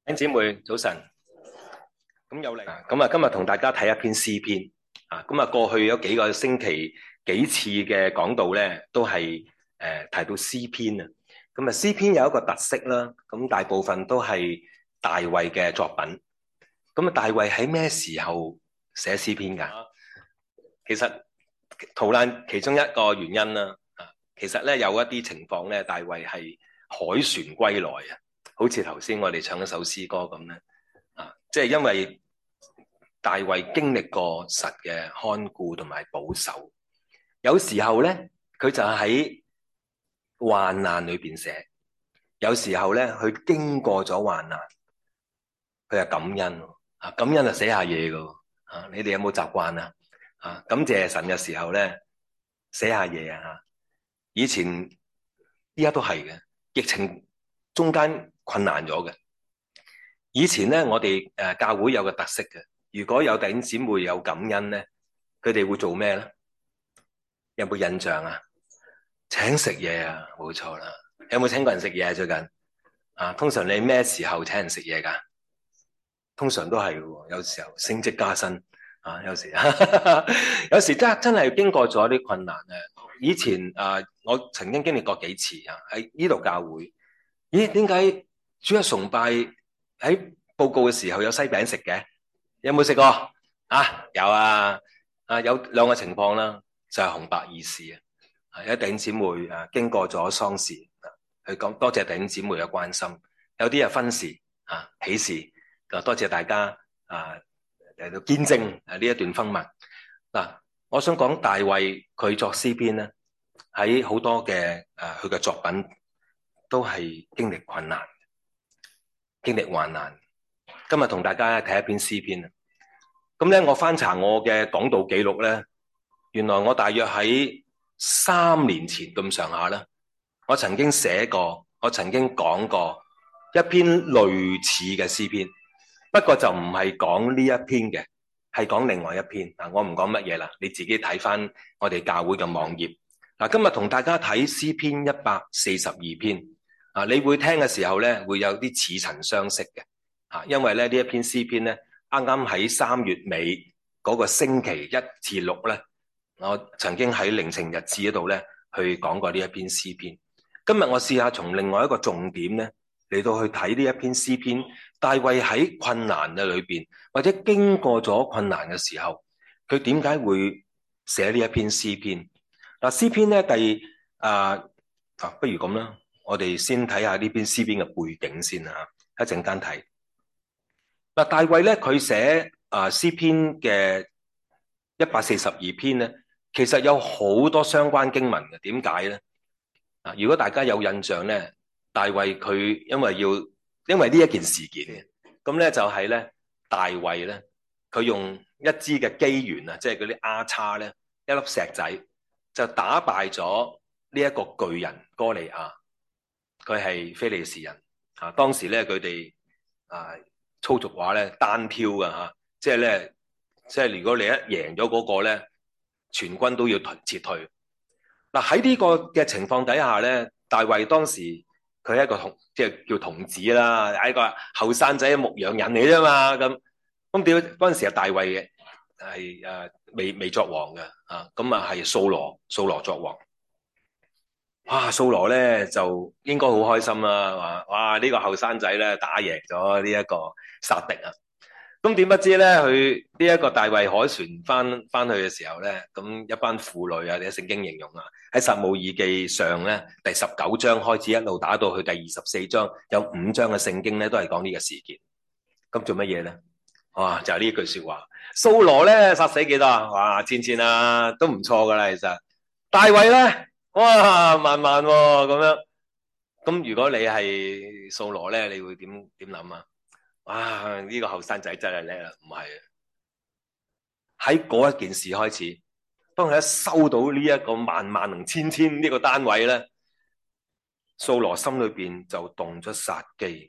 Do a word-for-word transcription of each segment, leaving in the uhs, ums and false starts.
弟兄姊妹早晨，咁有嚟咁啊！今日同大家睇一篇詩篇啊！咁啊，過去有幾個星期幾次嘅講道咧，都係誒、呃、提到詩篇啊。咁啊，詩篇有一個特色啦，咁大部分都係大衛嘅作品。咁啊，大衛喺咩時候寫詩篇噶？其實圖爛其中一個原因啦。啊，其實咧有一啲情況咧，大衛係凱旋歸來啊，好似頭先我哋唱一首詩歌咁咧。啊，即係因為大衛經歷過神嘅看顧同埋保守，有時候咧佢就喺患難裏邊寫，有時候咧佢經過咗患難，佢係感恩啊，感恩就寫下嘢噶啊！你哋有冇習慣啊？啊，感謝神嘅時候咧寫下嘢啊！以前依家都係嘅，疫情中間困難咗嘅。以前咧，我哋誒教會有個特色嘅，如果有弟兄姊妹有感恩咧，佢哋會做咩咧？有冇印象啊？請食嘢啊，冇錯啦。有冇請過人食嘢啊？最近啊，通常你咩時候請人食嘢噶？通常都係嘅，有時候升職加薪啊，有時有時真真係經過咗啲困難啊。以前啊，我曾經經歷過幾次啊，喺呢度教會，咦？點解主日崇拜喺報告嘅時候有西餅食嘅？有冇食過啊？有啊，啊有兩個情況啦，就係、是、紅白二事啊。有弟兄姊妹啊，經過咗喪事啊，去講多謝弟兄姊妹嘅關心。有啲係婚事啊，喜事，就多謝大家啊嚟到見證啊呢一段婚姻。嗱、啊，我想講大衛佢作詩篇咧，喺好多嘅誒佢嘅作品都係經歷困難。經歷患難，今日同大家睇一篇詩篇啊！咁咧，我翻查我嘅講道記錄咧，原來我大約喺三年前咁上下啦，我曾經寫過，我曾經講過一篇類似嘅詩篇，不過就唔係講呢一篇嘅，係講另外一篇啊！我唔講乜嘢啦，你自己睇翻我哋教會嘅網頁。嗱，今日同大家睇詩篇一百四十二篇。啊！你會聽嘅時候咧，會有啲似曾相識嘅，啊，因為咧呢一篇詩篇咧，啱啱喺三月尾嗰個星期一至六咧，我曾經喺靈情日誌嗰度咧去講過呢一篇詩篇。今日我試下從另外一個重點咧嚟到去睇呢一篇詩篇，大衛喺困難嘅裏邊，或者經過咗困難嘅時候，佢點解會寫呢一篇詩篇？嗱，詩篇咧第啊啊，不如咁啦。我哋先睇下呢篇詩篇嘅背景先啊，一陣間睇。嗱，大衛咧佢寫啊詩篇嘅一百四十二篇咧，其實有好多相關經文嘅。點解咧？啊，如果大家有印象咧，大衛佢因為要因為呢一件事件嘅，咁咧就係咧大衛咧佢用一支嘅機緣啊，即係嗰啲丫叉咧，一粒石仔就打敗咗呢一個巨人哥利亞。佢係非利士人啊！當時咧，佢哋啊粗俗話咧單挑㗎嚇，即係咧，即係如果你一贏咗嗰個咧，全軍都要退撤退。嗱，喺呢個嘅情況底下咧，大衛當時佢係一個童，即係叫童子啦，係一個後生仔牧羊人嚟啫嘛。咁咁點嗰陣時係大衛嘅係誒未未作王嘅啊，咁啊係掃羅掃羅作王。哇，掃羅咧就應該好開心啦，話哇呢個後生仔咧打贏咗呢一個殺敵啊！咁點不知咧，佢呢一個大衛凱旋翻翻去嘅時候咧，咁一班婦女啊，啲聖經形容啊，喺撒母耳記上咧第十九章開始一路打到去第二十四章，有五章嘅聖經咧都係講呢個事件。咁做乜嘢咧？哇，就係呢句說話，掃羅咧殺死幾多啊？哇，千千啊，都唔錯噶啦，其實大衛咧。哇，萬萬喎咁樣，咁如果你係掃羅咧，你會點點諗啊？哇，呢個後生仔真係叻啦，唔係啊？喺嗰一件事開始，當佢一收到呢一個萬萬同千千呢個單位咧，掃羅心裏邊就動咗殺機。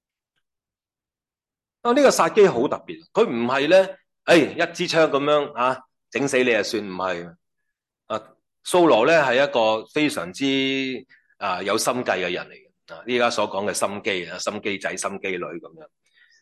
啊，呢個殺機好特別，佢唔係咧，誒一支槍咁樣啊，整死你就算，唔係啊。掃羅咧係一個非常之啊有心計嘅人嚟嘅，啊依家所講嘅心機啊，心機仔、心機女咁樣。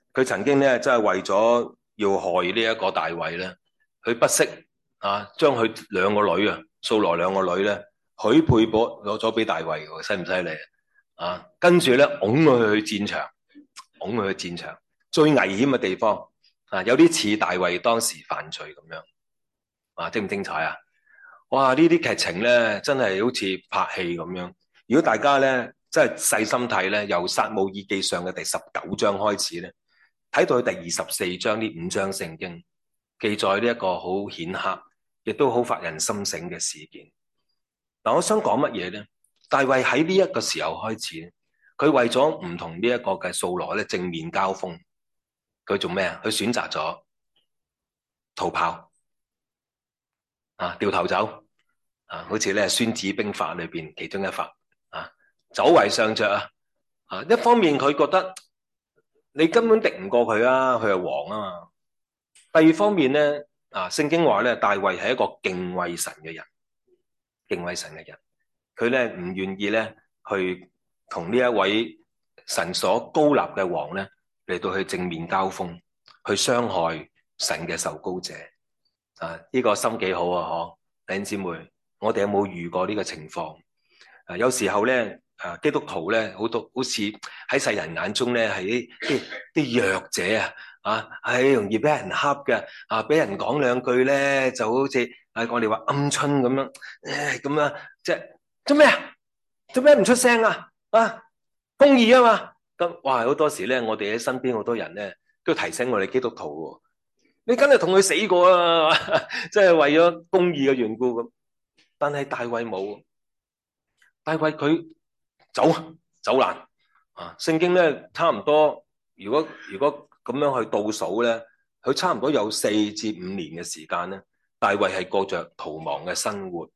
佢曾經咧真係為咗要害呢一個大衛咧，佢不惜啊將佢兩個女啊，掃羅兩個女咧許配咗攞咗俾大衛喎，犀唔犀利啊？跟住咧拱佢去戰場，拱佢去戰場最危險嘅地方啊，有啲似大衛當時犯罪咁樣啊，精唔精彩啊？哇！呢啲劇情咧真係好似拍戲咁樣。如果大家咧真係細心睇咧，由撒母耳記上嘅第十九章開始咧，睇到去第二十四章呢五章聖經記載呢一個好顯赫，亦都好發人心醒嘅事件。嗱，我想講乜嘢咧？大衛喺呢一個時候開始，佢為咗唔同呢一個嘅掃羅咧正面交鋒，佢做咩啊？佢選擇咗逃跑啊，掉頭走啊，好似咧《孫子兵法》裏邊其中一法啊，走為上着啊。啊，一方面佢覺得你根本敵唔過佢啊，佢係王啊嘛。第二方面咧，啊，聖經話咧，大衛係一個敬畏神嘅人，敬畏神嘅人，佢咧唔願意咧去同呢一位神所高立嘅王咧嚟到去正面交鋒，去傷害神嘅受膏者。啊，呢個心幾好啊，嗬，弟兄姊妹，我哋有冇遇過呢個情況？啊，有時候咧。啊！基督徒咧，好多好似喺世人眼中咧，係啲啲啲弱者啊！啊，係容易俾人恰嘅啊！俾人講兩句咧，就好似誒我哋話鵪鶉咁樣，誒咁啊！即係做咩啊？做咩唔出聲啊？啊，公義啊嘛！咁哇，好多時咧，我哋喺身邊好多人咧，都提醒我哋基督徒喎，你梗係同佢死過啊！即係為咗公義嘅緣故咁。但係大衛冇，大衛佢。走走難啊！聖經咧差唔多，如果如果咁樣去倒數咧，佢差唔多有四至五年嘅時間咧，大衛係過着逃亡嘅生活。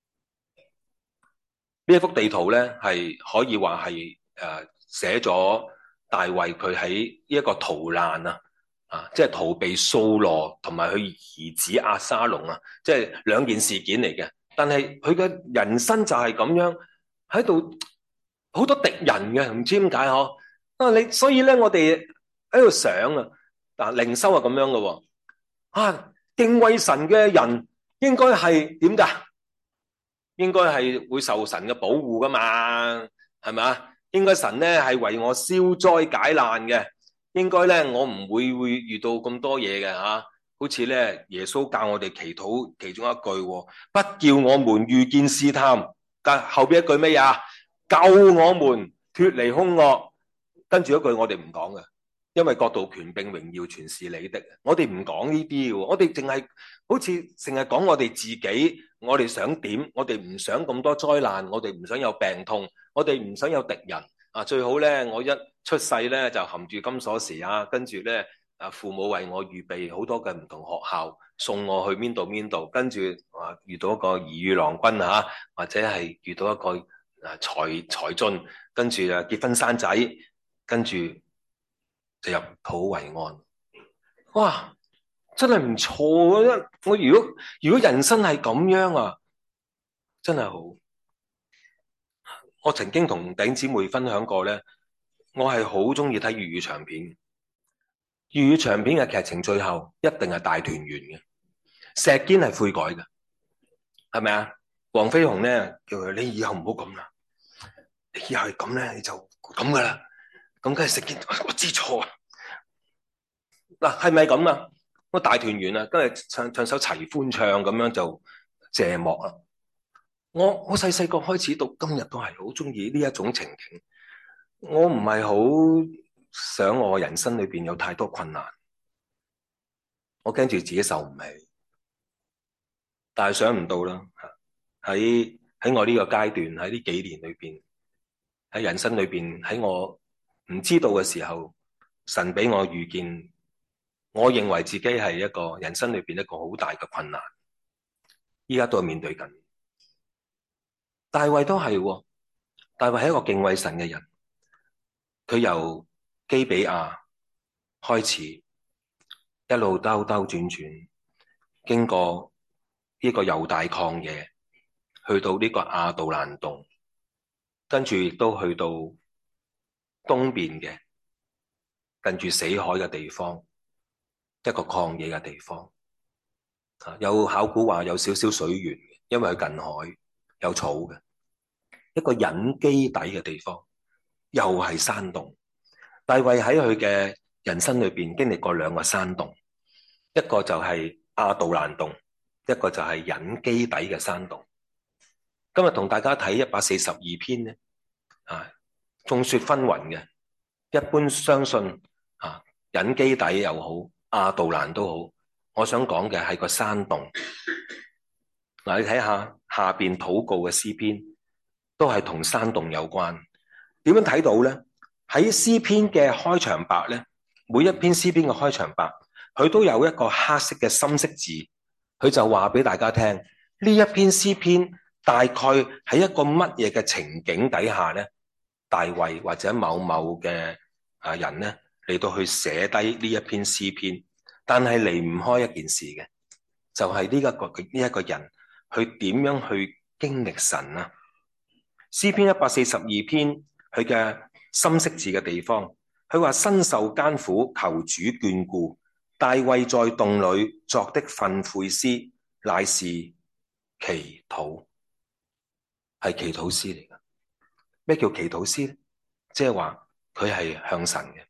呢一幅地圖咧係可以話係誒寫咗大衛佢喺呢一個逃難啊啊，即係逃避掃羅同埋佢兒子押沙龍啊，即係兩件事件嚟嘅。但係佢嘅人生就係咁樣喺度。好多敵人嘅，唔知點解嗬啊！你所以咧，我哋喺度想啊，嗱，靈修係咁樣嘅，啊，敬畏神嘅人應該係點噶？應該係會受神嘅保護噶嘛？係咪啊？應該神咧係為我消災解難嘅，應該咧我唔會會遇到咁多嘢嘅吓。好似咧耶穌教我哋祈禱其中一句，不叫我們遇見試探。但後邊一句咩呀？救我們脫離兇惡，跟住一句我哋唔講嘅，因為國度權柄榮耀全是你的。我哋唔講呢啲嘅，我哋淨係好似淨係講我哋自己，我哋想點，我哋唔想咁多災難，我哋唔想有病痛，我哋唔想有敵人啊！最好咧，我一出世咧就含住金鎖匙啊，跟住咧啊父母為我預備好多嘅唔同學校，送我去邊度邊度，跟住啊遇到一個兒女郎君啊，或者係遇到一個。啊，財財進，跟住啊結婚生仔，跟住就入土為安。哇，真係唔錯啊！我如果如果人生係咁樣啊，真係好。我曾經同弟兄姊妹分享過咧，我係好中意睇粵語長片。粵語長片嘅劇情最後一定係大團圓嘅，石堅係悔改嘅，係咪啊？黃飛鴻咧叫佢，你以後唔好咁啦。你以後係咁咧，你就咁噶啦。咁梗係食件，我知錯啊。嗱，係咪咁啊？個大團圓啊，跟住唱唱首齊歡唱咁樣就謝幕啦。我我細細個開始到今日都係好中意呢一種情景。我唔係好想我人生裏邊有太多困難，我驚住自己受唔起。但係想唔到啦，喺喺我呢個階段，喺呢幾年裏邊。喺人生裏邊，喺我唔知道嘅時候，神俾我遇見，我認為自己係一個人生裏邊一個好大嘅困難，依家都係面對緊。大衛都係，大衛係一個敬畏神嘅人，佢由基比亞開始，一路兜兜轉轉，經過呢個猶大曠野，去到呢個亞杜蘭洞。跟住亦都去到東邊嘅近住死海嘅地方，一個曠野嘅地方。啊，有考古話有少少水源，因為佢近海有草嘅，一個隱基底嘅地方，又係山洞。大衛喺佢嘅人生裏邊經歷過兩個山洞，一個就係亞杜蘭洞，一個就係隱基底嘅山洞。今日同大家睇一百四十二篇咧，啊，眾說紛紜嘅，一般相信啊，隱基底又好，亞杜蘭都好。我想講嘅係個山洞。嗱、啊，你睇下下邊禱告嘅詩篇，都係同山洞有關。點樣睇到咧？喺詩篇嘅開場白咧，每一篇詩篇嘅開場白，佢都有一個黑色嘅深色字，佢就話俾大家聽，呢一篇詩篇大概喺一個乜嘢嘅情景底下咧，大衛或者某某嘅啊人咧嚟到去寫低呢一篇詩篇。但係離唔開一件事嘅，就係呢一個呢一個人，佢點樣去經歷神啊？詩篇一百四十二篇，佢嘅深色字嘅地方，佢話身受艱苦，求主眷顧。大衛在洞裏作的訓誨詩，乃是祈禱，係祈禱詩嚟噶。咩叫祈禱詩咧？即係話佢係向神嘅。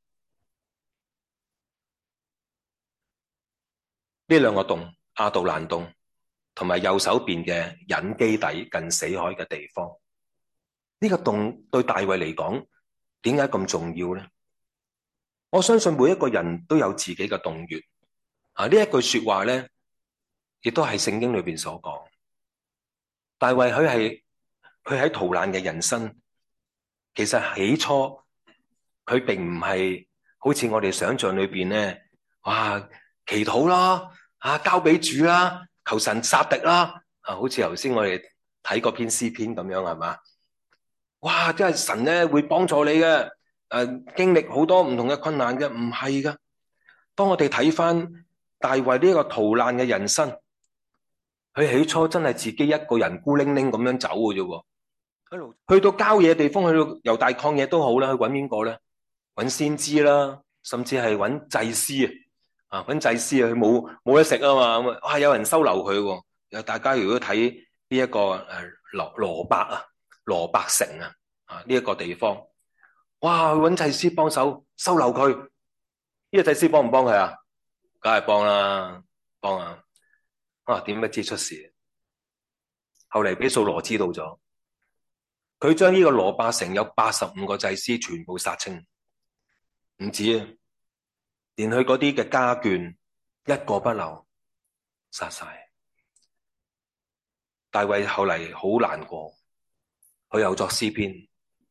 呢兩個洞，亞杜蘭洞同埋右手邊嘅隱基底近死海嘅地方，呢個洞對大衛嚟講點解咁重要呢？我相信每一個人都有自己嘅洞穴啊！呢一句說話咧，亦都係聖經裏邊所講。大衛佢係佢喺逃難嘅人生，其實起初佢並唔係好似我哋想象裏邊咧，哇！祈禱啦，啊，交俾主啦，求神殺敵啦，啊，好似頭先我哋睇嗰篇詩篇咁樣，係嘛？哇，真係神咧會幫助你嘅，誒、啊，經歷好多唔同嘅困難嘅，唔係噶。當我哋睇翻大衛呢個逃難嘅人生，佢起初真係自己一個人孤零零咁樣走嘅啫，一路去到郊野地方，去到猶大曠野都好啦，去揾邊個咧？揾先知啦，甚至係揾祭司啊。啊！揾祭司啊，佢冇冇得食啊嘛，咁啊，哇！有人收留佢喎。又大家如果睇呢一個誒羅羅伯啊，羅伯城啊，啊呢一個地方，哇！去揾祭司幫手收留佢。呢個祭司幫唔幫佢啊？梗係幫啦，幫啊！啊，點不知出事？後嚟俾掃羅知道咗，佢將呢個羅伯城有八十五個祭司全部殺清，唔止啊！連佢嗰啲嘅家眷一個不留，殺晒。大衛後嚟好難過，佢又作詩篇，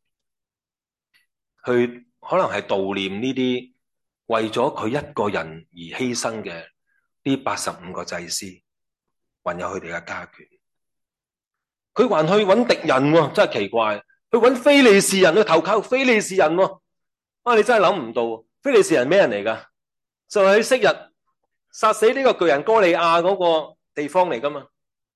佢可能係悼念呢啲為咗佢一個人而犧牲嘅呢八十五個祭司，還有佢哋嘅家眷。佢還去揾敵人喎，真係奇怪，去揾非利士人去投靠非利士人喎。啊，你真係諗唔到，非利士人咩人嚟噶？就係佢昔日殺死呢個巨人哥利亞嗰個地方嚟噶嘛。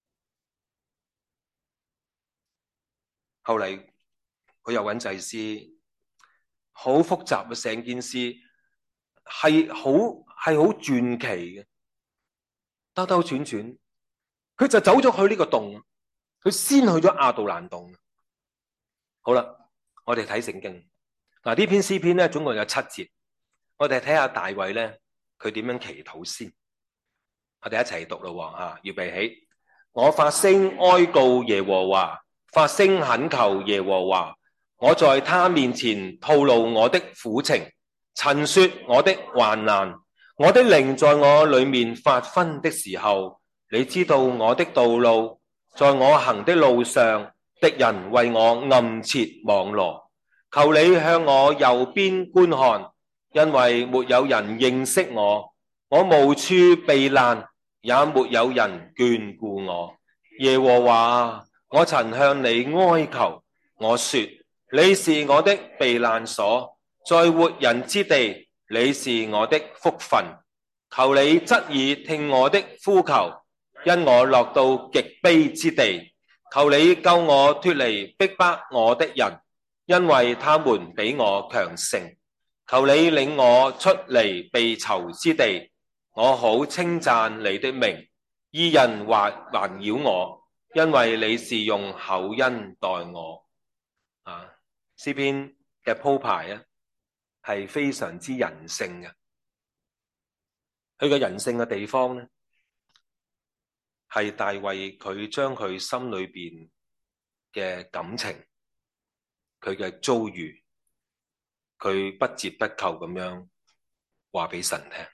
後嚟佢又揾祭司，好複雜嘅成件事，係好係好傳奇嘅，兜兜轉轉，佢就走咗去呢個洞，佢先去咗亞杜蘭洞。好啦，我哋睇聖經嗱，呢篇詩篇咧總共有七節，我哋睇下大衛咧。佢點樣祈禱先？我哋一齊讀咯，吓，預備起。我發聲哀告耶和華，發聲懇求耶和華。我在他面前吐露我的苦情，陳說我的患難。我的靈在我裏面發昏的時候，你知道我的道路，在我行的路上，敵人為我暗設網羅。求你向我右邊觀看。因為沒有人認識我，我無處避難，也沒有人眷顧我。耶和華，我曾向你哀求，我說你是我的避難所，在活人之地，你是我的福分。求你側耳聽我的呼求，因我落到極卑之地。求你救我脫離逼迫我的人，因為他們比我強盛。 求你領我出離被囚之地，我好稱讚你的名。義人環環繞我，因為你是用厚恩待我。啊，詩篇嘅鋪排啊，係非常之人性嘅。佢嘅人性嘅地方咧，係大衛佢將佢心裏邊嘅感情，佢嘅遭遇，佢不折不扣咁樣話俾神聽。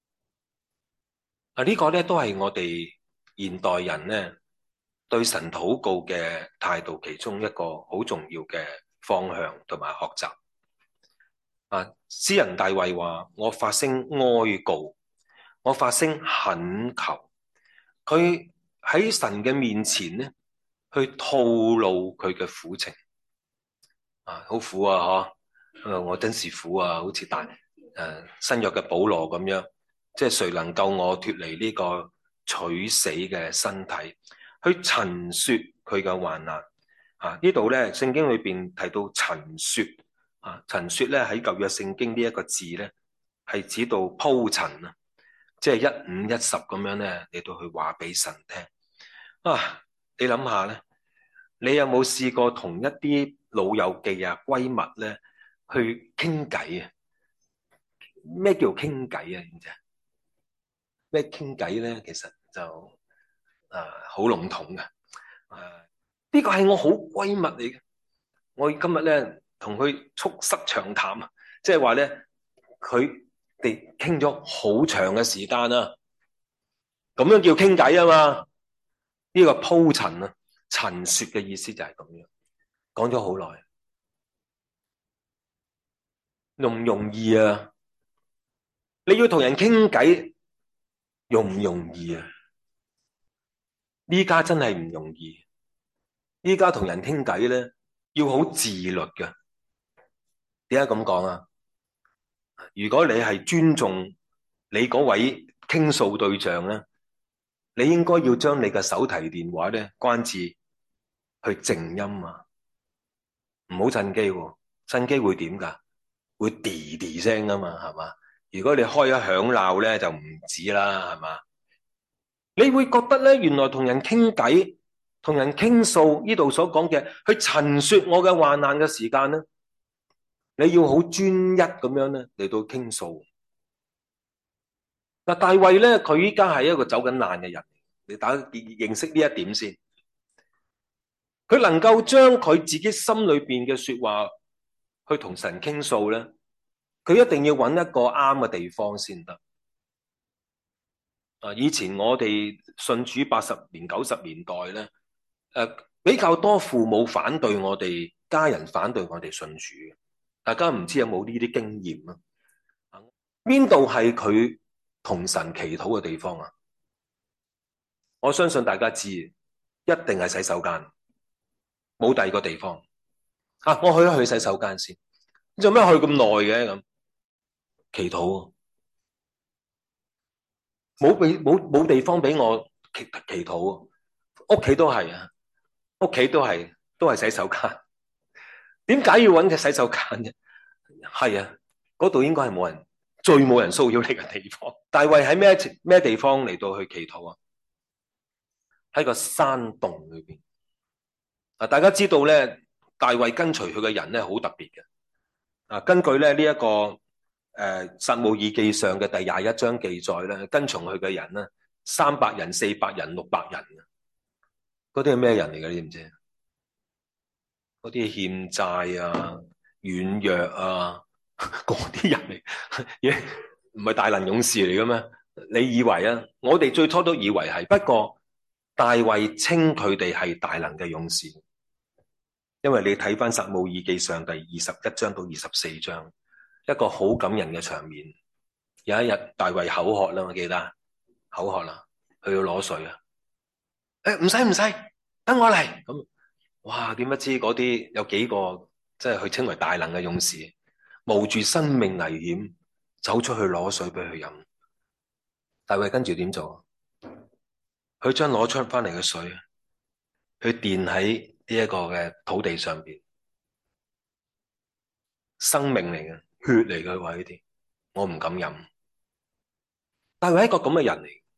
啊，呢個咧都係我哋現代人咧對神禱告嘅態度其中一個好重要嘅方向同埋學習。啊，詩人大衛話：我發聲哀告，我發聲懇求。佢喺神嘅面前咧，去吐露佢嘅苦情。啊，好苦啊！嗬，我真是苦啊，好似大誒新約嘅保羅咁樣。即係誰能救我脫離呢個取死嘅身體？去陳說佢嘅患難。啊，呢度咧聖經裏邊提到陳說。啊，陳說咧喺舊約聖經呢一個字咧係指到鋪陳啊，即係一五一十咁樣咧嚟到去話俾神聽。啊，你諗下咧，你有冇試過同一啲老友記啊、閨蜜咧去傾偈啊？咩叫傾偈啊？知唔知啊？咩傾偈咧？其實就啊好籠統嘅。啊，呢個係我好閨蜜嚟嘅。我今日咧同佢促膝長談啊，即係話咧佢哋傾咗好長嘅時間啊，咁樣叫傾偈啊嘛。呢個鋪陳啊、陳說嘅意思就係咁樣，講咗好耐，容唔容易啊？你要同人傾偈容唔容易啊？呢家真係唔容易。呢家同人傾偈咧，要好自律嘅。點解咁講啊？如果你係尊重你嗰位傾訴對象咧，你應該要將你嘅手提電話咧關至去靜音啊，唔好震機喎，震機會點噶？會滴滴聲啊嘛，係嘛？如果你開咗響鬧咧，就唔止啦，係嘛？你會覺得咧，原來同人傾偈、同人傾訴呢度所講嘅，去陳說我嘅患難嘅時間咧，你要好專一咁樣咧嚟到傾訴。嗱，大衛咧，佢依家係一個走緊難嘅人，你大家認識呢一點先。佢能夠將佢自己心裏邊嘅說話去同神傾訴咧，佢一定要揾一個啱嘅地方先得。啊，以前我哋信主八十年、九十年代咧，誒比較多父母反對我哋，家人反對我哋信主。大家唔知有冇呢啲經驗啊？邊度係佢同神祈禱嘅地方啊？我相信大家知，一定係洗手間，冇第二個地方。啊，我去一去洗手間先，做咩去咁耐嘅咁？祈禱，冇俾冇冇地方俾我祈祈禱，屋企都係啊，屋企都係都係洗手間。點解要揾個洗手間啫？係啊，嗰度應該係冇人，最冇人騷擾你嘅地方。大衛喺咩咩地方嚟到去祈禱啊？喺個山洞裏邊。啊，大家知道咧，大衛跟隨佢嘅人咧好特別嘅。啊，根據咧呢一個誒《撒母耳記上》嘅第廿一章記載咧，跟從佢嘅人咧三百人、四百人、六百人。嗰啲係咩人嚟嘅？你知唔知？嗰啲欠債啊、軟弱啊，嗰啲人嚟，嘢唔係大能勇士嚟嘅咩？你以為啊？我哋最初都以為係，不過大衛稱佢哋係大能嘅勇士，因為你睇翻撒母耳記上第二十一章到二十四章，一個好感人嘅場面。有一日大衛口渴啦，我記得口渴啦，佢要攞水啊！誒，唔使唔使，等我嚟咁。哇！點不知嗰啲有幾個即係佢稱為大能嘅勇士，冒住生命危險走出去攞水俾佢飲。大衛跟住點做？佢將攞出翻嚟嘅水，佢墊喺呢一個嘅土地上邊，生命嚟嘅， 血嚟嘅話呢啲，我唔敢飲。大衛係一個咁嘅人嚟，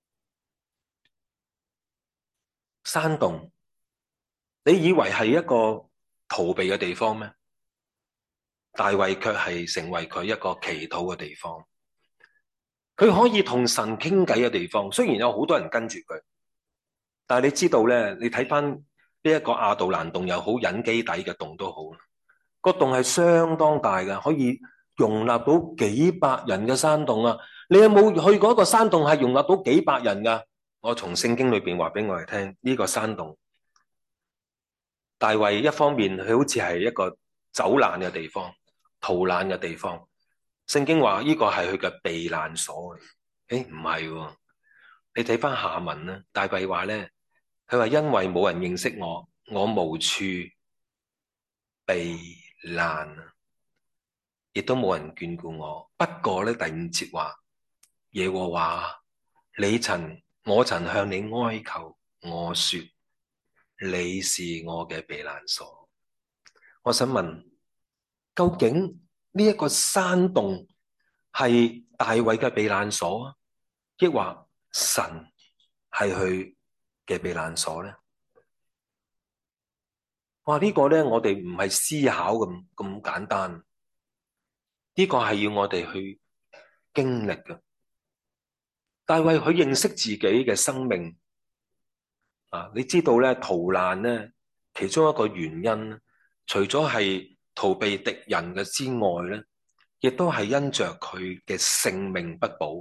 山洞，你以為係一個逃避嘅地方咩？大衛卻係成為佢一個祈禱嘅地方，佢可以同神傾偈嘅地方。雖然有好多人跟住佢，但係你知道咧，你睇翻呢一個亞杜蘭洞又好，隱基底嘅洞都好，個洞係相當大嘅，可以容納到幾百人嘅山洞啊！你有冇去過一個山洞係容納到幾百人噶？我從聖經裏邊話俾我哋聽，呢個山洞，大衛一方面佢好似係一個走難嘅地方、逃難嘅地方。聖經話呢個係佢嘅避難所。誒，唔係喎，你睇翻下文啦。大衛話咧，佢話因為冇人認識我，我無處避難，亦都冇人眷顧我。不過咧，第五節話，耶和華，你曾我曾向你哀求，我說你是我嘅避難所。我想問，究竟呢一個山洞係大衛嘅避難所啊，抑或神係佢嘅避難所咧？哇！呢個咧，我哋唔係思考咁咁簡單，呢個係要我哋去經歷嘅。大衛佢認識自己嘅生命啊，你知道咧，逃難咧，其中一個原因，除咗係逃避敵人嘅之外咧，亦都係因着佢嘅性命不保。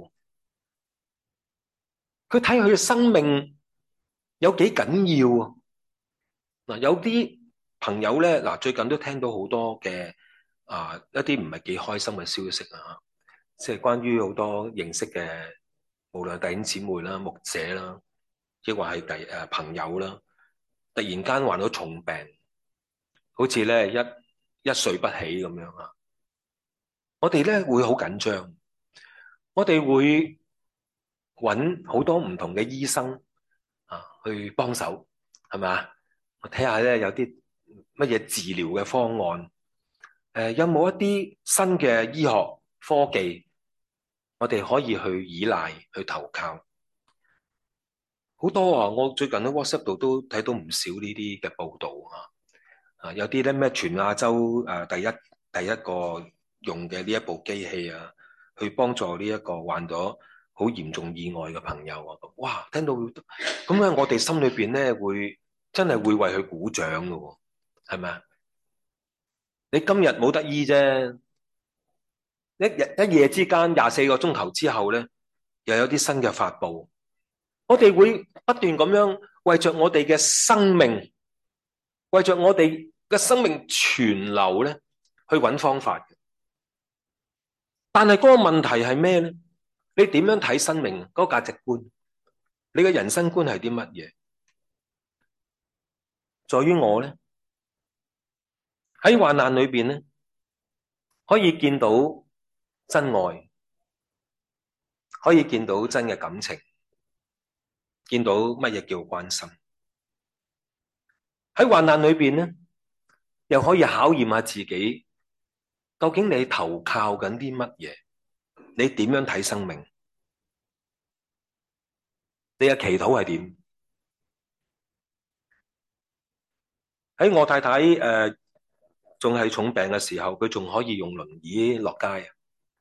佢睇佢嘅生命有幾緊要啊！嗱，有啲朋友咧，嗱，最近都聽到好多嘅啊一啲唔係幾開心嘅消息啊，即係關於好多認識嘅，無論弟兄姊妹啦、牧者啦，亦或係第誒朋友啦，突然間患到重病，好似咧一一睡不起咁樣啊！我哋咧會好緊張，我哋會揾好多唔同嘅醫生啊去幫手，係咪啊？我睇下咧有啲乜嘢治療嘅方案，誒、呃、有冇一啲新嘅醫學科技，我哋可以去依賴去投靠？好多啊！我最近喺 WhatsApp 度都睇到唔少呢啲嘅報道啊，啊有啲咧咩全亞洲誒、呃、第一第一個用嘅呢一部機器啊，去幫助呢一個患咗好嚴重意外嘅朋友啊！哇，聽到咁咧，我哋心裏邊咧會真係會為佢鼓掌㗎喎，係咪啊？你今日冇得醫啫，一日一夜之間廿四個鐘頭之後咧，又有啲新嘅發佈，我哋會不斷咁樣為着我哋嘅生命，為着我哋嘅生命存留咧，去揾方法。但係嗰個問題係咩咧？你點樣睇生命？嗰個價值觀，你嘅人生觀係啲乜嘢？在於我咧，喺患難裏邊咧，可以見到真愛，可以見到真嘅感情，見到乜嘢叫關心。喺患難裏邊咧，又可以考驗下自己，究竟你投靠緊啲乜嘢？你點樣睇生命？你嘅祈禱係點？喺我太太誒仲係重病嘅時候，佢仲可以用輪椅落街啊！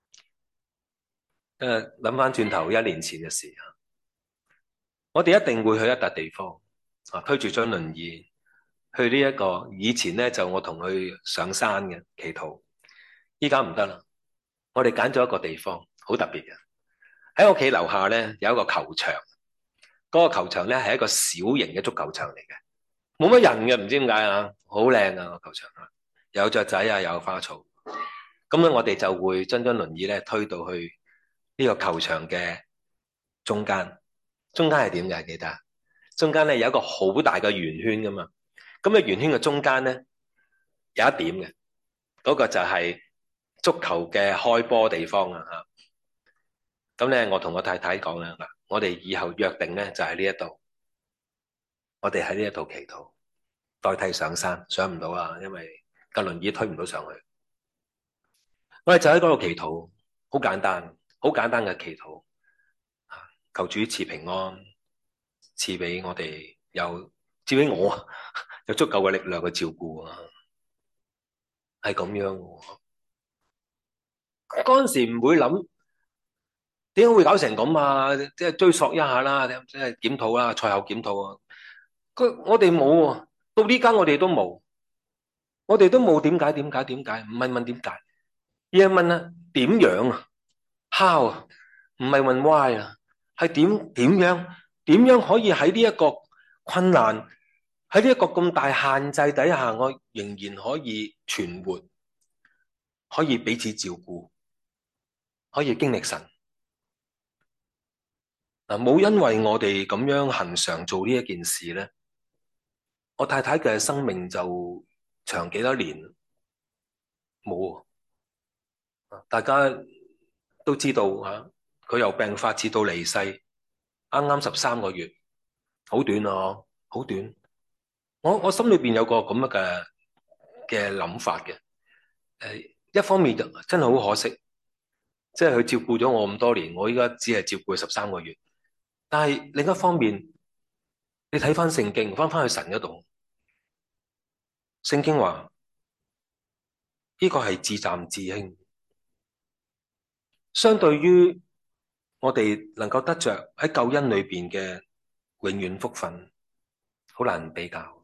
誒，諗翻轉頭一年前嘅事啊，我哋一定會去一笪地方啊，推住張輪椅去呢一個以前咧就我同佢上山嘅祈禱，依家唔得啦。我哋揀咗一個地方，好特別嘅，喺屋企樓下咧有一個球場，嗰個球場咧係一個小型嘅足球場嚟嘅，冇乜人嘅，唔知點解啊，好靚啊個球場啊，有雀仔啊，有花草。咁咧我哋就會將張輪椅咧推到去呢個球場嘅中間，中間係點嘅？記得中間咧有一個好大嘅圓圈噶嘛，咁嘅圓圈嘅中間咧有一點嘅，嗰個就係足球嘅開波地方啊！吓，咁咧我同我太太講啦，嗱，我哋以後約定咧就喺呢一度，我哋喺呢一度祈禱，代替上山，上唔到啊，因為架輪椅推唔到上去。 我哋就喺嗰度祈禱，好簡單，好簡單嘅祈禱，求主賜平安，賜俾我哋有，賜俾我有足夠嘅力量去照顧啊，係咁樣嘅。嗰陣時唔會諗點解會搞成咁啊，即係追溯一下啦，即係檢討啦，賽後檢討啊。佢我哋冇喎，到呢間我哋都冇，我哋都冇點解點解點解，唔係問點解，而係問啊點樣啊，how 啊，唔係問 why 啊，係點點樣點樣可以喺呢一個困難，喺呢一個咁大限制底下，我仍然可以存活，可以彼此照顧，可以經歷神。嗱，冇因為我哋咁樣恆常做呢一件事咧，我太太嘅生命就長幾多年冇。大家都知道吓，佢由病發至到離世，啱啱十三個月，好短啊，好短。我我心裏邊有個咁樣嘅嘅諗法嘅，誒，一方面就真係好可惜，即係佢照顧咗我咁多年，我依家只係照顧佢十三個月。但係另一方面，你睇翻聖經，翻翻去神嗰度，聖經話呢個係至暫至輕，相對於我哋能夠得着喺救恩裏邊嘅永遠福分，好難比較。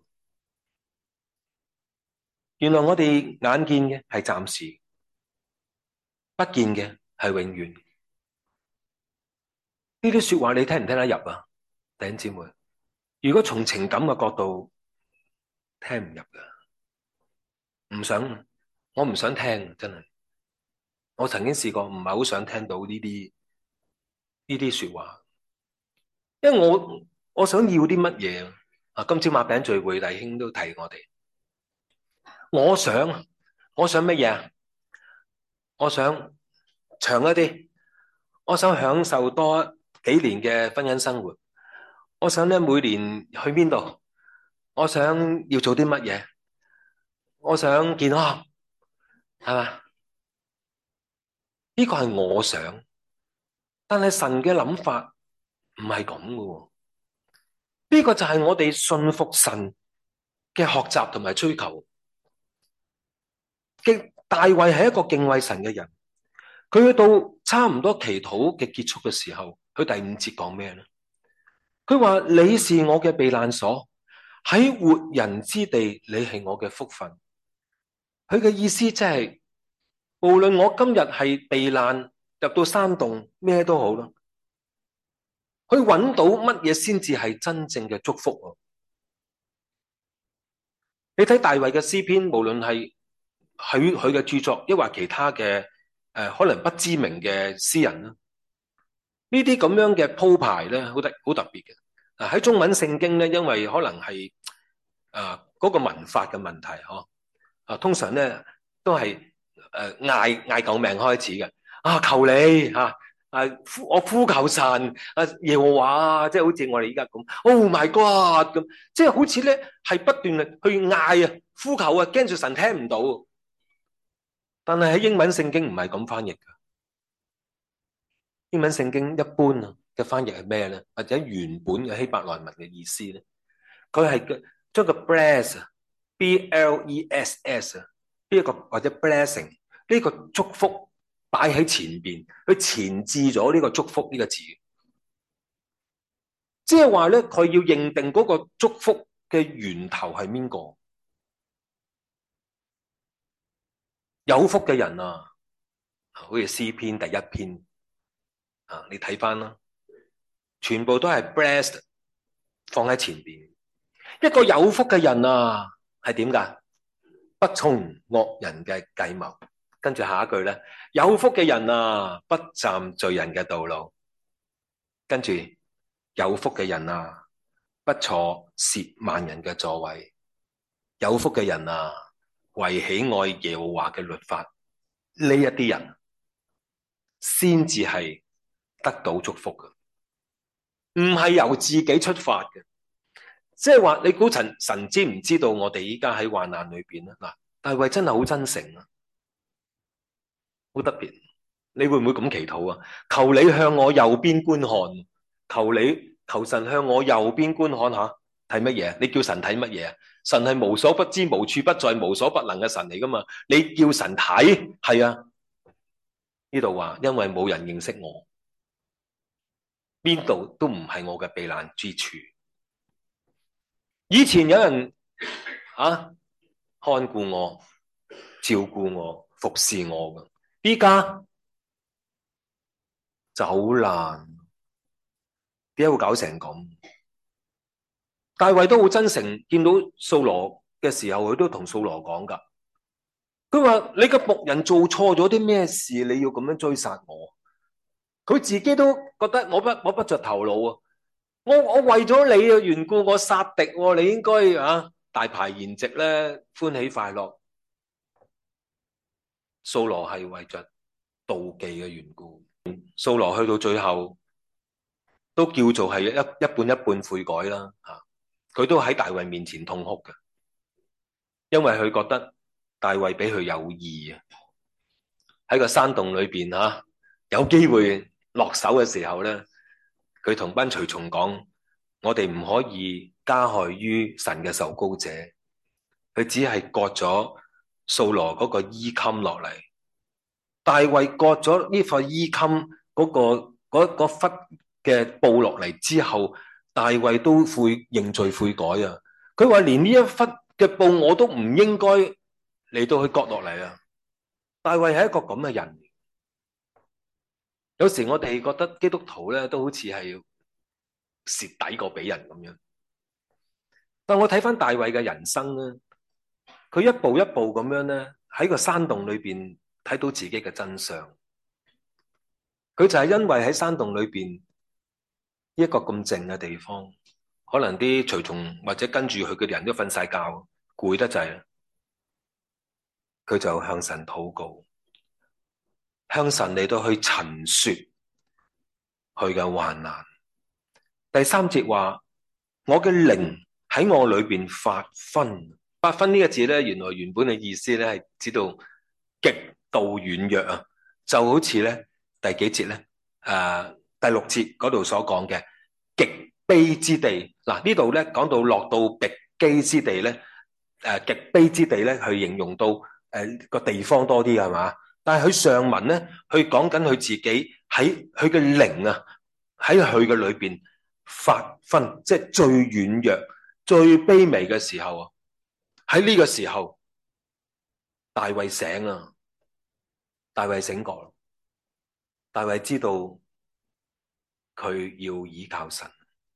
原來我哋眼見嘅係暫時，不見嘅係永遠。呢啲說話你聽唔聽得入啊？弟兄姊妹，如果從情感嘅角度聽唔入噶，唔想，我唔想聽，真係。我曾經試過，唔係好想聽到呢啲呢啲說話，因為我我想要啲乜嘢啊？今朝擘餅聚會，弟兄都提我哋，我想我想乜嘢啊？我想長一啲，我想享受多幾年嘅婚姻生活。我想咧每年去邊度？我想要做啲乜嘢？我想健康，係嘛？呢個係我想，但係神嘅諗法唔係咁嘅。呢個就係我哋信服神嘅學習同埋追求。敬大衛係一個敬畏神嘅人，佢去到差唔多祈禱嘅結束嘅時候，佢第五節講咩咧？佢話你是我嘅避難所，喺活人之地，你係我嘅福分。佢嘅意思即係，無論我今日係避難入到山洞咩都好啦，去揾到乜嘢先至係真正嘅祝福。你睇大衛嘅詩篇，無論係佢佢嘅著作，抑或其他嘅誒、呃，可能不知名嘅詩人啦，呢啲咁樣嘅鋪排咧，好特好特別嘅。啊，喺中文聖經咧，因為可能係啊嗰個文法嘅問題，嗬啊，通常咧都係誒嗌嗌救命開始嘅。啊，求你吓啊，我呼求神啊，耶和華啊，即係好似我哋而家咁。Oh my God 咁，即係好似咧係不斷去嗌啊，呼求啊，驚住神聽唔到。但係喺英文聖經唔係咁翻譯嘅。英文聖經一般啊嘅翻譯係咩咧？或者原本嘅希伯來文嘅意思咧？佢係將個 bless，B L E S S 啊，呢一個或者 blessing 呢個祝福擺喺前邊，佢前置咗呢個祝福呢個字，即係話咧，佢要認定嗰個祝福嘅源頭係邊個？有福嘅人啊，好似詩篇第一篇啊，你睇翻啦，全部都係 blessed 放喺前邊。一個有福嘅人啊，係點噶？不從惡人嘅計謀。跟住下一句咧，有福嘅人啊，不站罪人嘅道路。跟住有福嘅人啊，不坐褻慢人嘅座位。有福嘅人啊，為喜愛耶和華嘅律法。呢一啲人先至係得到祝福嘅，唔係由自己出發嘅。即係話你估神神知唔知道我哋依家喺患難裏邊咧？嗱，大衛真係好真誠啊！ 好特別。你會唔會咁祈禱啊？求你向我右邊觀看，求你求神向我右邊觀看下，睇乜嘢？你叫神睇乜嘢啊？神係無所不知、無處不在、無所不能嘅神嚟噶嘛？你叫神睇，係啊？呢度話因為冇人認識我，邊度都唔係我嘅避難之處。以前有人啊看顧我、照顧我、服侍我嘅，依家走難，點解會搞成咁？大衛都好真誠，見到掃羅嘅時候，佢都同掃羅講噶。佢話你嘅僕人做錯咗啲咩事，你要咁樣追殺我？佢自己都覺得摸不摸不着頭腦啊！我我為咗你嘅緣故，我殺敵，你應該啊大排筵席咧，歡喜快樂。掃羅係為着妒忌嘅緣故，掃羅去到最後都叫做係一一半一半悔改啦吓。佢都喺大衛面前痛哭嘅，因為佢覺得大衛比佢有義啊。喺個山洞裏邊吓，有機會落手嘅時候咧，佢同班隨從講：我哋唔可以加害於神嘅受膏者。佢只係割咗掃羅嗰個衣襟落嚟，大衛割咗呢塊衣襟嗰個嗰嗰忽嘅布落嚟之後，大衛都悔認罪悔改啊！佢話連呢一忽嘅布我都唔應該嚟到去割落嚟啊！大衛係一個咁嘅人。有時我哋覺得基督徒咧都好似係蝕底過俾人咁樣，但我睇翻大衛嘅人生咧，佢一步一步咁樣咧喺個山洞裏邊睇到自己嘅真相。佢就係因為喺山洞裏邊一個咁靜嘅地方，可能啲隨從或者跟住佢嘅人都瞓晒覺，攰得滯，佢就向神禱告，向神嚟到去陳說佢嘅患難。第三節話：我嘅靈喺我裏邊發昏。發昏呢個字咧，原來原本嘅意思咧係指到極度軟弱啊，就好似咧第幾節咧？誒、呃，第六節嗰度所講嘅極卑之地。嗱，呢度咧講到落到極卑之地咧，誒、呃，極卑之地咧，去形容到誒個、呃、地方多啲係嘛？但係佢上文咧，佢講緊佢自己喺佢嘅靈啊，喺佢嘅裏邊發昏，即係最軟弱、最卑微嘅時候啊！喺呢個時候，大衛醒啊！大衛醒覺，大衛知道佢要倚靠神，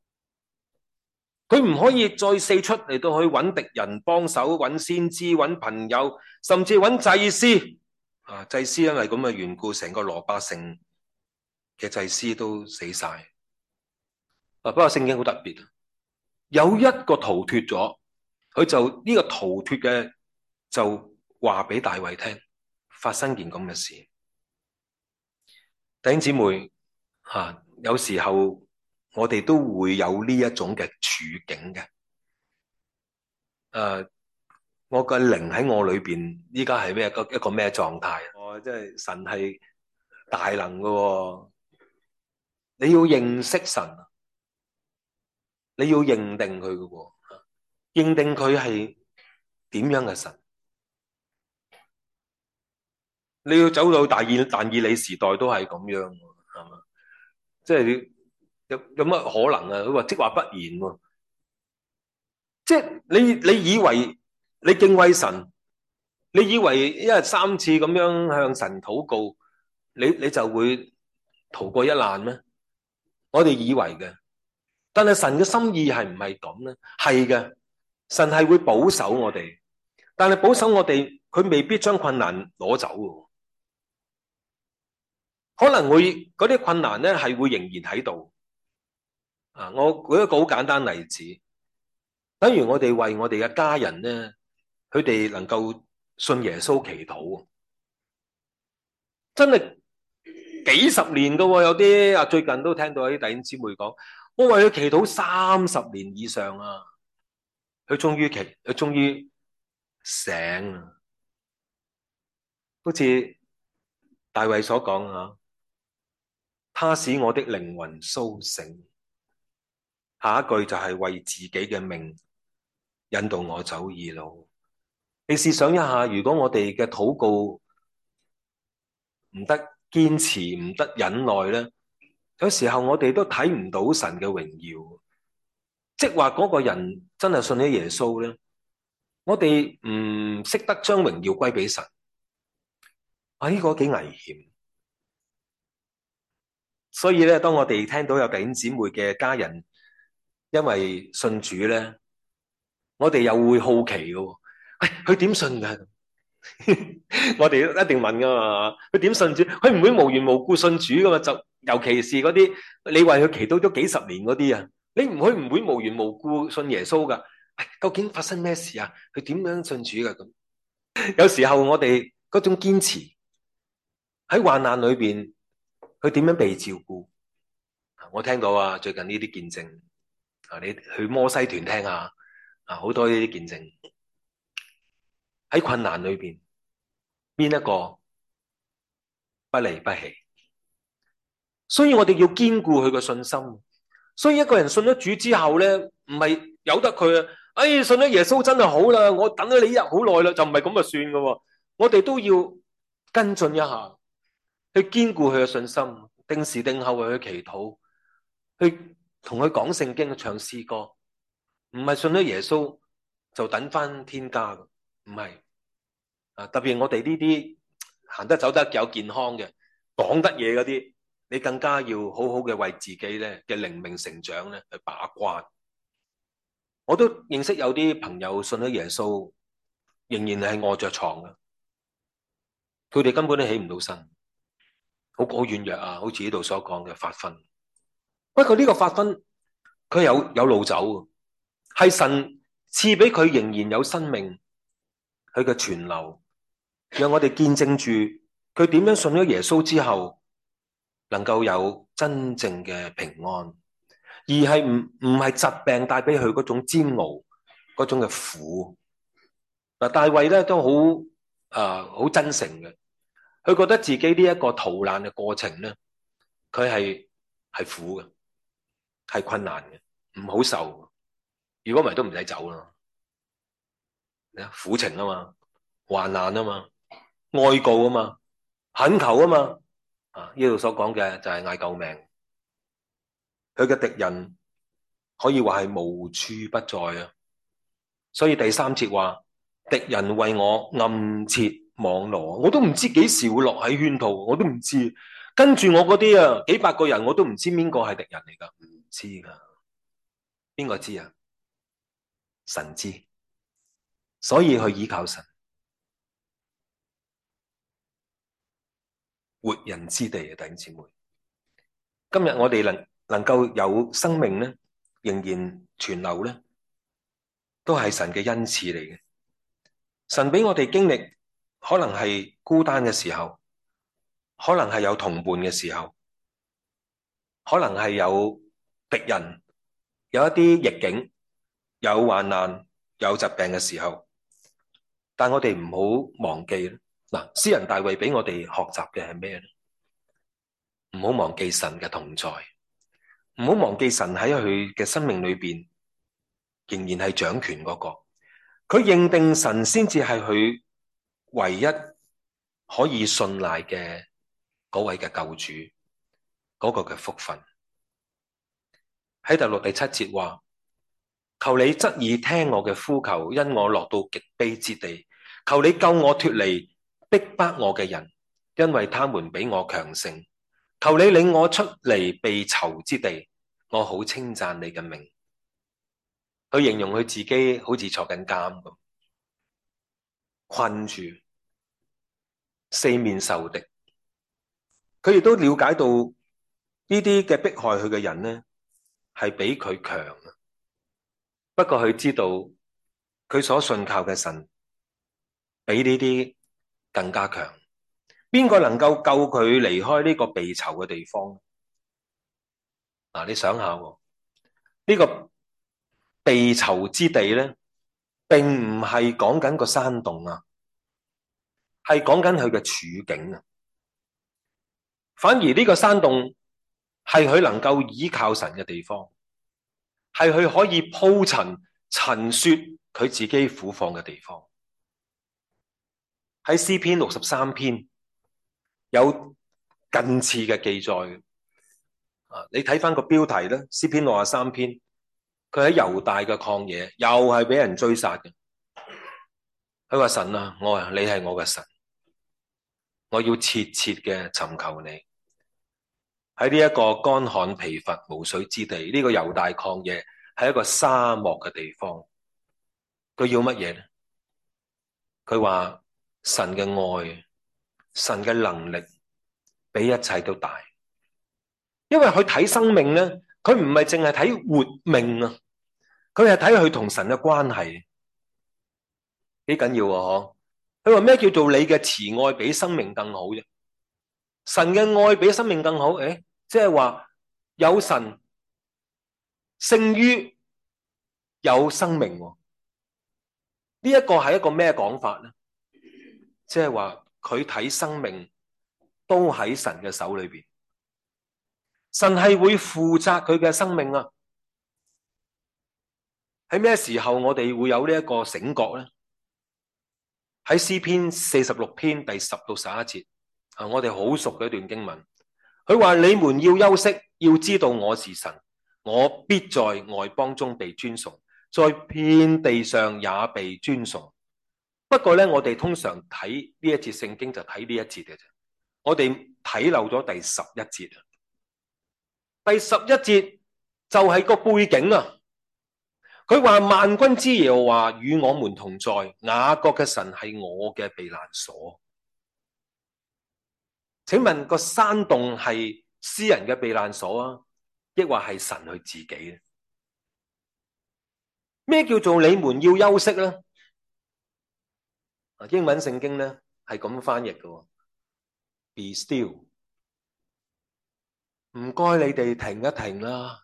佢唔可以再四出嚟到去揾敵人幫手、揾先知、揾朋友，甚至揾祭司啊！祭司因為咁嘅緣故，成個羅百城嘅祭司都死晒。啊！不過聖經好特別，有一個逃脫咗，佢就呢個逃脫嘅就話俾大衛聽，發生件咁嘅事。弟兄姊妹吓，有時候我哋都會有呢一種嘅處境嘅。誒，我個靈喺我裏邊，依家係咩一個一個咩狀態？哦，即係神係大能嘅，你要認識神，你要認定佢嘅，認定佢係點樣嘅神。你要走到大以但以理時代都係咁樣，係嘛？即係有有乜可能啊？佢話即話不然喎，即係你你以為你敬畏神，你以為一日三次咁樣向神禱告，你你就會逃過一難咩？我哋以為嘅，但係神嘅心意係唔係咁咧？係嘅，神係會保守我哋，但係保守我哋，佢未必將困難攞走嘅。可能會嗰啲困難咧係會仍然喺度啊！我舉一個好簡單例子，等於我哋為我哋嘅家人咧，佢哋能夠信耶穌祈禱，真係幾十年噶喎。有啲啊，最近都聽到啲弟兄姊妹講，我為佢祈禱三十年以上啊，佢終於祈，佢終於醒啊，好似大衛所講啊，他使我的靈魂蘇醒。下一句就係為自己嘅命引導我走義路。你試想一下，如果我哋嘅禱告唔得堅持，唔得忍耐咧，有時候我哋都睇唔到神嘅榮耀。即係話嗰個人真係信咗耶穌咧，我哋唔識得將榮耀歸俾神，啊呢個幾危險。所以咧，當我哋聽到有弟兄姊妹嘅家人因為信主咧，我哋又會好奇嘅，誒，佢點信㗎？我哋一定問噶嘛，佢點信主？佢唔會無緣無故信主噶嘛？就尤其是嗰啲你為佢祈禱咗幾十年嗰啲啊，你唔會唔會無緣無故信耶穌噶？誒，究竟發生咩事啊？佢點樣信主噶？咁有時候我哋嗰種堅持喺患難裏邊，佢點樣被照顧？我聽到啊，最近呢啲見證啊，你去摩西團聽下啊，好多呢啲見證喺困難裏邊，邊一個不離不棄？所以我哋要堅固佢嘅信心。所以一個人信咗主之後咧，唔係由得佢啊！哎，信咗耶穌真係好啦，我等咗你一日好耐啦，就唔係咁就算噶。我哋都要跟進一下，去堅固佢嘅信心，定時定候為佢祈禱，去同佢講聖經、唱詩歌。唔係信咗耶穌就等翻天家噶，唔係啊！特別我哋呢啲行得走得有健康嘅，講得嘢嗰啲。你更加要好好嘅為自己咧嘅靈命成長咧去把關。我都認識有啲朋友信咗耶穌，仍然係臥着床嘅，佢哋根本都起唔到身，好好軟弱啊！好似呢度所講嘅發昏。不過呢個發昏，佢有有路走，係神賜俾佢仍然有生命，佢嘅存留，讓我哋見證住佢點樣信咗耶穌之後。能夠有真正嘅平安，而係唔唔係疾病帶俾佢嗰種煎熬，嗰種嘅苦。嗱，大衛咧都好啊，好、呃、真誠嘅，佢覺得自己呢一個逃難嘅過程咧，佢係係苦嘅，係困難嘅，唔好受。如果唔係都唔使走啦，苦情啊嘛，患難啊嘛，哀告啊嘛，懇求啊嘛。啊！呢度所講嘅就係嗌救命，佢嘅敵人可以話係無處不在啊！所以第三節話，敵人為我暗設網羅，我都唔知幾時會落喺圈套，我都唔知。跟住我嗰啲啊，幾百個人我都唔知邊個係敵人嚟噶，唔知噶。邊個知啊？神知，所以去依靠神。活人之地啊，弟兄姊妹，今日我哋能能夠有生命咧，仍然存留咧，都係神嘅恩賜嚟嘅。神俾我哋經歷，可能係孤單嘅時候，可能係有同伴嘅時候，可能係有敵人，有一啲逆境，有患難，有疾病嘅時候，但我哋唔好忘記咧。嗱，詩人大衛俾我哋學習嘅係咩咧？唔好忘記神嘅同在，唔好忘記神喺佢嘅生命裏邊仍然係掌權嗰個。佢認定神先至係佢唯一可以信賴嘅嗰位嘅救主，嗰個嘅福分。喺第六、第七節話：求你側耳聽我嘅呼求，因我落到極卑之地。求你救我脫離逼迫我嘅人，因為他們比我強盛。求你領我出離被囚之地，我好稱讚你嘅名。佢形容佢自己好似坐緊監咁，困住，四面受敵。佢亦都了解到呢啲嘅迫害佢嘅人呢，係比佢強。不過佢知道佢所信靠嘅神比呢啲更加強。邊個能夠救佢離開呢個被囚嘅地方？嗱，你想下喎，呢個被囚之地咧，並唔係講緊個山洞啊，係講緊佢嘅處境啊。 反而呢個山洞係佢能夠依靠神嘅地方，係佢可以鋪陳陳說佢自己苦況嘅地方。喺詩篇六十三篇有近似嘅記載。啊，你睇翻個標題咧，詩篇六十三篇，佢喺猶大嘅曠野，又係俾人追殺嘅。佢話神啊，我啊，你係我嘅神，我要切切嘅尋求你。喺呢一個乾旱疲乏無水之地，呢、這個猶大曠野係一個沙漠嘅地方。佢要乜嘢咧？佢話神嘅愛，神嘅能力比一切都大。因為佢睇生命咧，佢唔係淨係睇活命啊，佢係睇佢同神嘅關係，幾緊要啊！嗬，佢話咩叫做你嘅慈愛比生命更好啫？神嘅愛比生命更好，誒，即係話有神勝於有生命。呢一個係一個咩講法咧？即係話佢睇生命都喺神嘅手裏邊。神係會負責佢嘅生命啊！喺咩時候我哋會有呢一個醒覺咧？喺詩篇四十六篇第十到十一節啊，我哋好熟嘅一段經文。佢話：你們要休息，要知道我是神，我必在外邦中被尊崇，在遍地上也被尊崇。不過咧，我哋通常睇呢一節聖經就睇呢一節嘅啫，我哋睇漏咗第十一節啊。第十一節就係個背景啊！佢話萬軍之耶和華與我們同在，雅各嘅神係我嘅避難所。請問個山洞係詩人嘅避難所啊，抑或係神佢自己？咩叫做你們要休息咧？英文聖經咧係咁翻譯嘅 ，Be still。唔該，你哋停一停啦，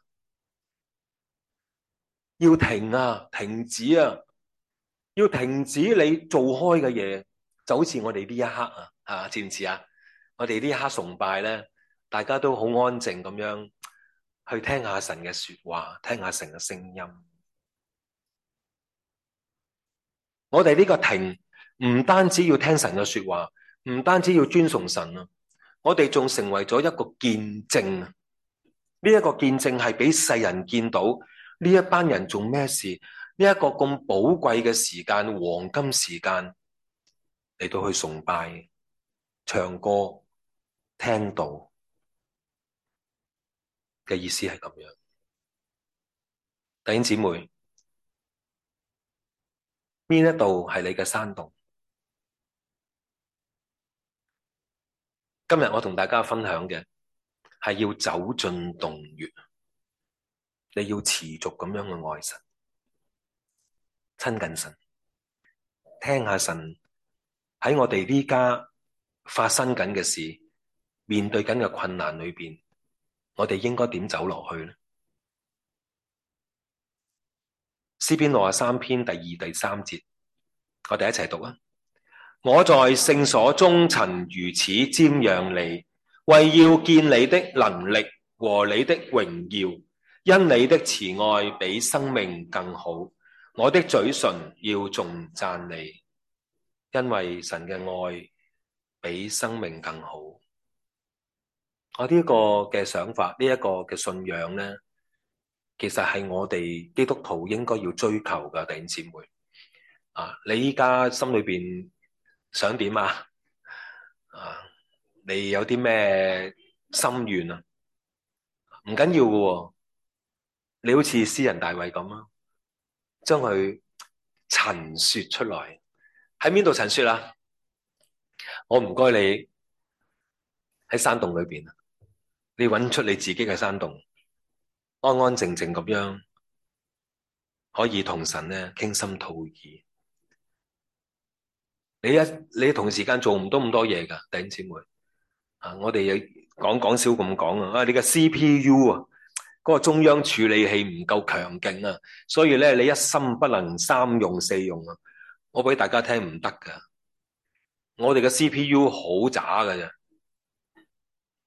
要停啊，停止啊，要停止你做開嘅嘢，就好似我哋呢一刻啊，啊，知唔知啊？我哋呢一刻崇拜咧，大家都好安靜咁樣去聽下神嘅說話，聽下神嘅聲音。我哋呢個停唔單止要聽神嘅說話，唔單止要尊崇神啊，我哋仲成為咗一個見證啊！呢一個見證係俾世人見到呢一班人做咩事，呢一個咁寶貴嘅時間，黃金時間嚟到去崇拜、唱歌、聽道嘅意思係咁樣。弟兄姊妹，邊一度係你嘅山洞？今日我同大家分享嘅係要走進洞穴，你要持續咁樣去愛神、親近神，聽下神喺我哋呢家發生緊嘅事、面對緊嘅困難裏邊，我哋應該點走落去呢？詩篇六十三篇第二、第三節，我哋一齊讀啊！我在聖所中曾如此瞻仰你，為要見你的能力和你的榮耀，因你的慈愛比生命更好。我的嘴唇要頌讚你，因為神嘅愛比生命更好。我呢個嘅想法，呢一個嘅信仰咧，其實係我哋基督徒應該要追求嘅，弟兄姊妹啊！你依家心裏邊想點啊？啊，你有啲咩心願啊？唔緊要嘅，你好似詩人大衛咁啊，將佢陳說出來。喺邊度陳說啊？我唔該你喺山洞裏邊，你揾出你自己嘅山洞，安安靜靜咁樣，可以同神咧傾心吐意。你一你同時間做唔到咁多嘢噶，弟兄姊妹啊！我哋講講少咁講啊！啊，你嘅 C P U 啊，嗰個中央處理器唔夠強勁啊，所以咧你一心不能三用四用啊！我俾大家聽唔得噶，我哋嘅 C P U 好渣噶啫，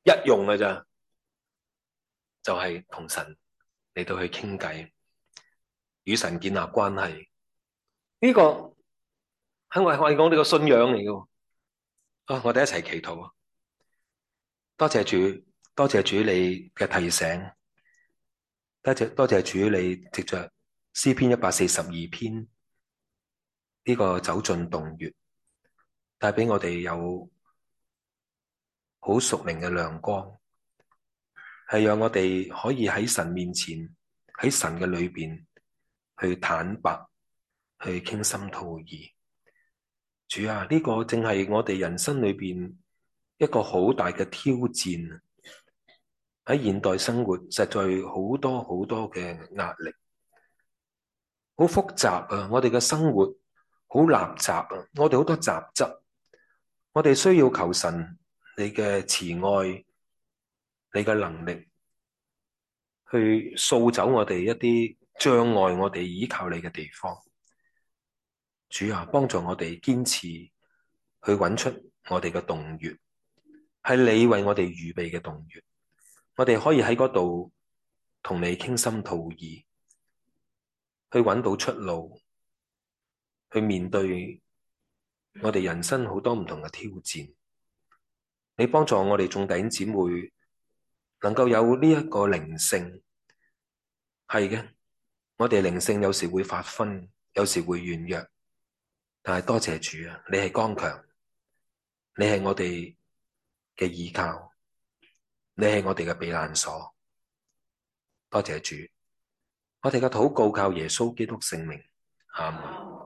一用嘅咋，就係同神嚟到去傾偈，與神建立關係。呢個係我係我哋個信仰嚟嘅。啊，我哋一齊祈禱啊！多謝主，多謝主你嘅提醒，多謝多謝主你藉着詩篇一百四十二篇呢個走進洞穴，帶俾我哋有好屬靈嘅亮光，係讓我哋可以喺神面前，喺神嘅裏邊去坦白，去傾心吐意。主啊，呢個正係我哋人生裏邊一個好大嘅挑戰。喺現代生活，實在好多好多嘅壓力，好複雜啊！我哋嘅生活好雜雜啊！我哋好多雜質，我哋需要求神你嘅慈愛，你嘅能力去掃走我哋一啲障礙我哋依靠你嘅地方。主啊，幫助我哋堅持去揾出我哋嘅洞穴，係你為我哋預備嘅洞穴。我哋可以喺嗰度同你傾心吐意，去揾到出路，去面對我哋人生好多唔同嘅挑戰。你幫助我哋眾弟兄姊妹能夠有呢一個靈性，係嘅，我哋靈性有時會發昏，有時會軟弱，但係多謝主啊，你係剛強，你係我哋嘅依靠，你係我哋嘅避難所。多謝主，我哋嘅禱告靠耶穌基督聖名，阿門。